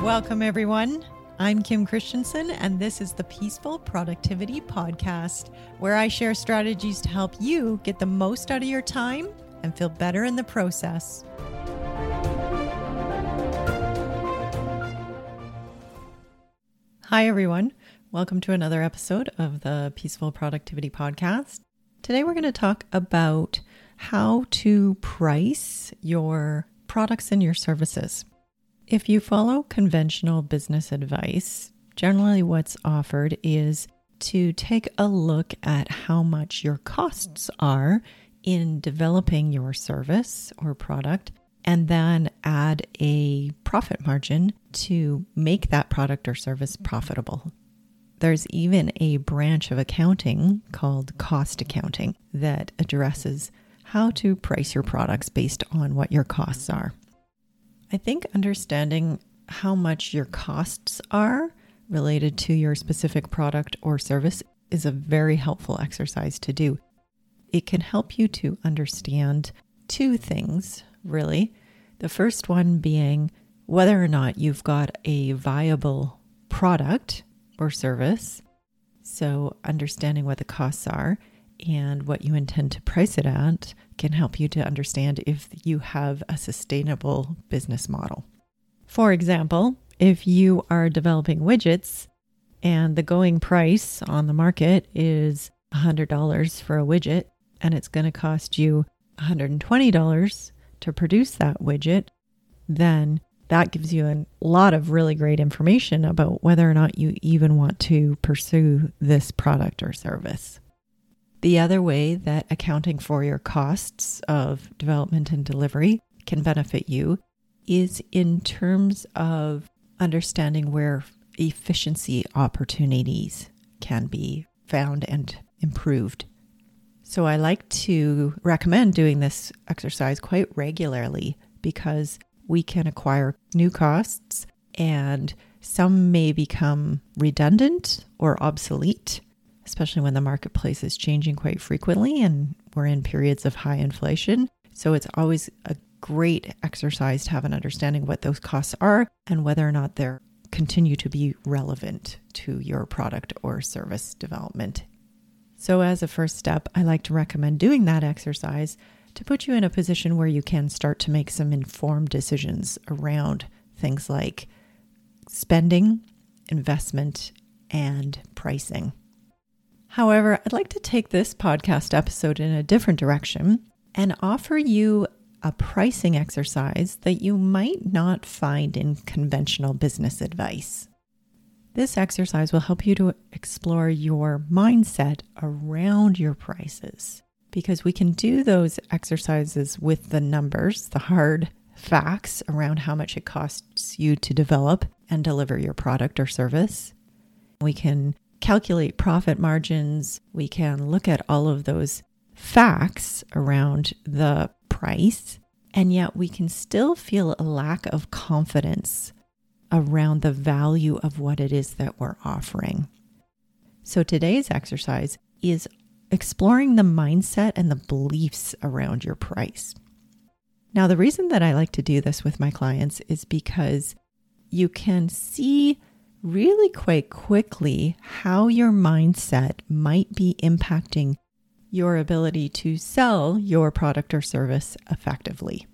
Welcome, everyone. I'm Kim Christensen, and this is the Peaceful Productivity Podcast, where I share strategies to help you get the most out of your time and feel better in the process. Hi, everyone. Welcome to another episode of the Peaceful Productivity Podcast. Today, we're going to talk about how to price your products and your services. If you follow conventional business advice, generally what's offered is to take a look at how much your costs are in developing your service or product, and then add a profit margin to make that product or service profitable. There's even a branch of accounting called cost accounting that addresses how to price your products based on what your costs are. I think understanding how much your costs are related to your specific product or service is a very helpful exercise to do. It can help you to understand two things, really. The first one being whether or not you've got a viable product or service. So understanding what the costs are and what you intend to price it at can help you to understand if you have a sustainable business model. For example, if you are developing widgets and the going price on the market is $100 for a widget, and it's going to cost you $120 to produce that widget, then that gives you a lot of really great information about whether or not you even want to pursue this product or service. The other way that accounting for your costs of development and delivery can benefit you is in terms of understanding where efficiency opportunities can be found and improved. So I like to recommend doing this exercise quite regularly because we can acquire new costs and some may become redundant or obsolete, especially when the marketplace is changing quite frequently and we're in periods of high inflation. So it's always a great exercise to have an understanding what those costs are and whether or not they continue to be relevant to your product or service development. So as a first step, I like to recommend doing that exercise to put you in a position where you can start to make some informed decisions around things like spending, investment, and pricing. However, I'd like to take this podcast episode in a different direction and offer you a pricing exercise that you might not find in conventional business advice. This exercise will help you to explore your mindset around your prices, because we can do those exercises with the numbers, the hard facts around how much it costs you to develop and deliver your product or service. We can calculate profit margins. We can look at all of those facts around the price, and yet we can still feel a lack of confidence around the value of what it is that we're offering. So today's exercise is exploring the mindset and the beliefs around your price. Now, the reason that I like to do this with my clients is because you can see really quite quickly how your mindset might be impacting your ability to sell your product or service effectively.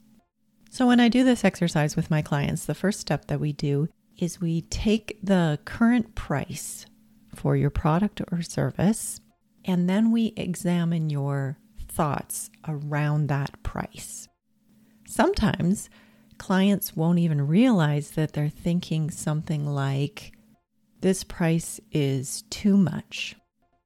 So when I do this exercise with my clients, the first step that we do is we take the current price for your product or service, and then we examine your thoughts around that price. Sometimes clients won't even realize that they're thinking something like, this price is too much.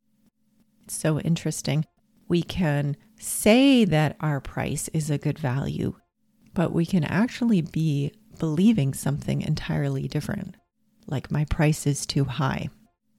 It's so interesting. We can say that our price is a good value, but we can actually be believing something entirely different, like my price is too high.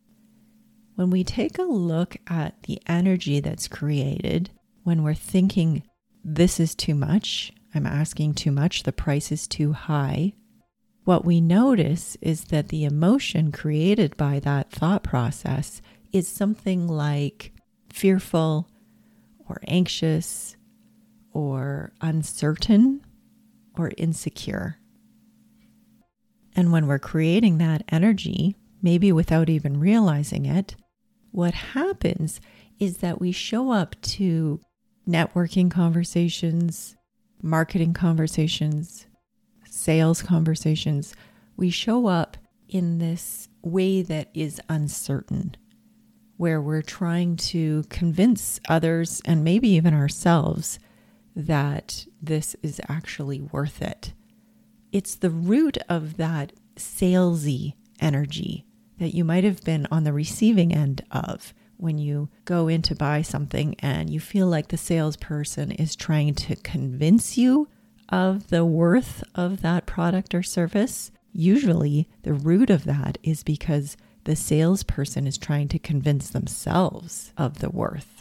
When we take a look at the energy that's created when we're thinking, this is too much, I'm asking too much, the price is too high, what we notice is that the emotion created by that thought process is something like fearful or anxious or uncertain or insecure. And when we're creating that energy, maybe without even realizing it, what happens is that we show up to networking conversations, marketing conversations, sales conversations. We show up in this way that is uncertain, where we're trying to convince others and maybe even ourselves that this is actually worth it. It's the root of that salesy energy that you might have been on the receiving end of when you go in to buy something and you feel like the salesperson is trying to convince you of the worth of that product or service. Usually the root of that is because the salesperson is trying to convince themselves of the worth.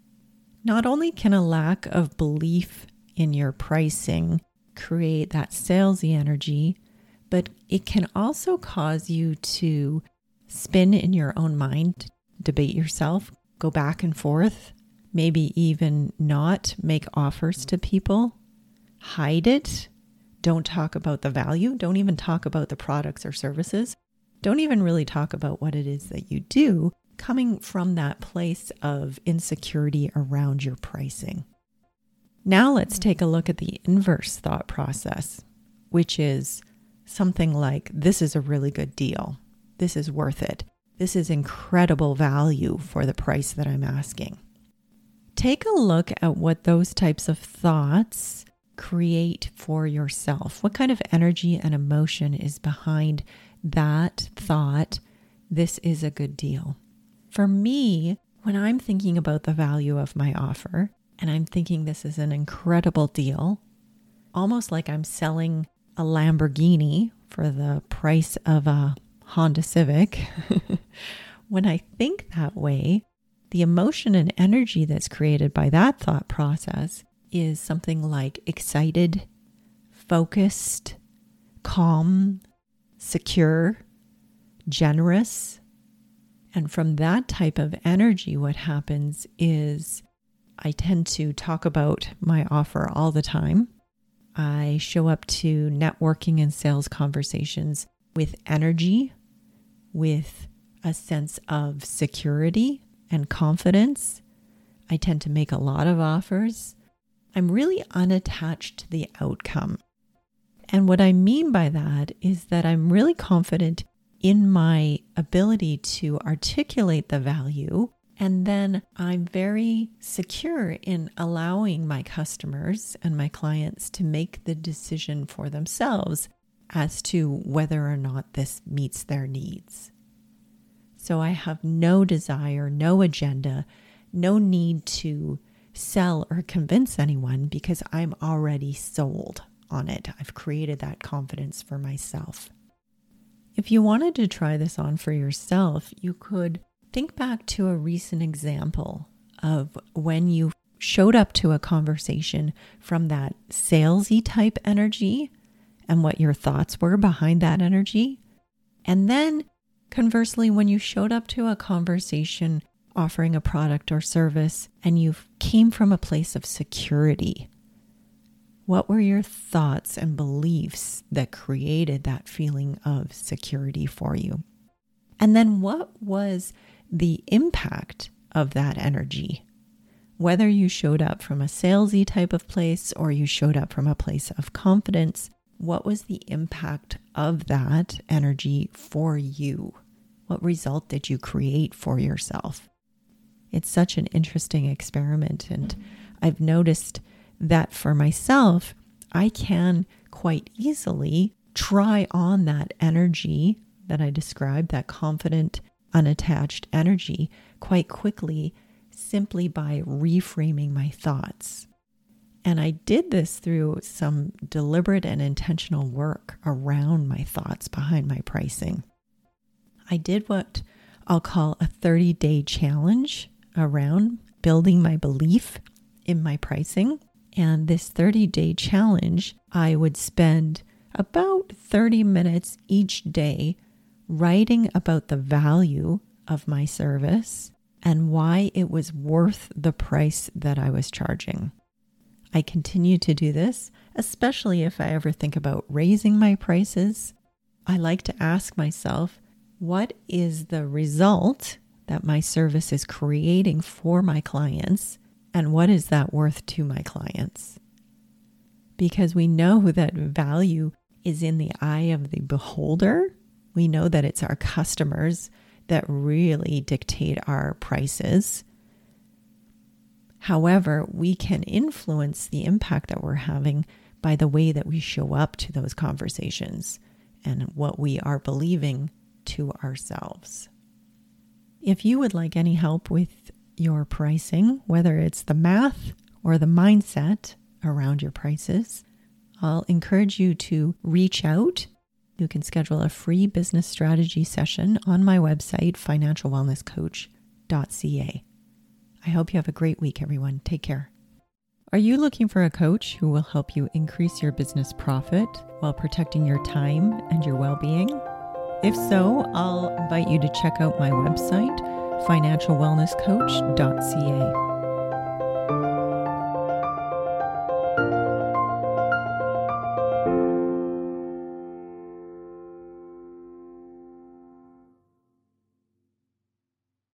Not only can a lack of belief in your pricing create that salesy energy, but it can also cause you to spin in your own mind, debate yourself, go back and forth, maybe even not make offers to people, hide it, don't talk about the value, don't even talk about the products or services, don't even really talk about what it is that you do, coming from that place of insecurity around your pricing. Now let's take a look at the inverse thought process, which is something like, this is a really good deal. This is worth it. This is incredible value for the price that I'm asking. Take a look at what those types of thoughts create for yourself. What kind of energy and emotion is behind that thought, this is a good deal? For me, when I'm thinking about the value of my offer and I'm thinking this is an incredible deal, almost like I'm selling a Lamborghini for the price of a Honda Civic, when I think that way, the emotion and energy that's created by that thought process is something like excited, focused, calm, secure, generous. And from that type of energy, what happens is I tend to talk about my offer all the time. I show up to networking and sales conversations with energy, with a sense of security and confidence. I tend to make a lot of offers. I'm really unattached to the outcome. And what I mean by that is that I'm really confident in my ability to articulate the value. And then I'm very secure in allowing my customers and my clients to make the decision for themselves as to whether or not this meets their needs. So I have no desire, no agenda, no need to sell or convince anyone because I'm already sold on it. I've created that confidence for myself. If you wanted to try this on for yourself, you could think back to a recent example of when you showed up to a conversation from that salesy type energy and what your thoughts were behind that energy. And then conversely, when you showed up to a conversation offering a product or service and you came from a place of security, what were your thoughts and beliefs that created that feeling of security for you? And then what was the impact of that energy? Whether you showed up from a salesy type of place or you showed up from a place of confidence, what was the impact of that energy for you? What result did you create for yourself? It's such an interesting experiment, and I've noticed that for myself, I can quite easily try on that energy that I described, that confident, unattached energy, quite quickly, simply by reframing my thoughts. And I did this through some deliberate and intentional work around my thoughts behind my pricing. I did what I'll call a 30-day challenge around building my belief in my pricing. And this 30-day challenge, I would spend about 30 minutes each day writing about the value of my service and why it was worth the price that I was charging. I continue to do this, especially if I ever think about raising my prices. I like to ask myself, what is the result that my service is creating for my clients? And what is that worth to my clients? Because we know that value is in the eye of the beholder. We know that it's our customers that really dictate our prices. However, we can influence the impact that we're having by the way that we show up to those conversations and what we are believing to ourselves. If you would like any help with your pricing, whether it's the math or the mindset around your prices, I'll encourage you to reach out. You can schedule a free business strategy session on my website, financialwellnesscoach.ca. I hope you have a great week, everyone. Take care. Are you looking for a coach who will help you increase your business profit while protecting your time and your well-being? If so, I'll invite you to check out my website, financialwellnesscoach.ca.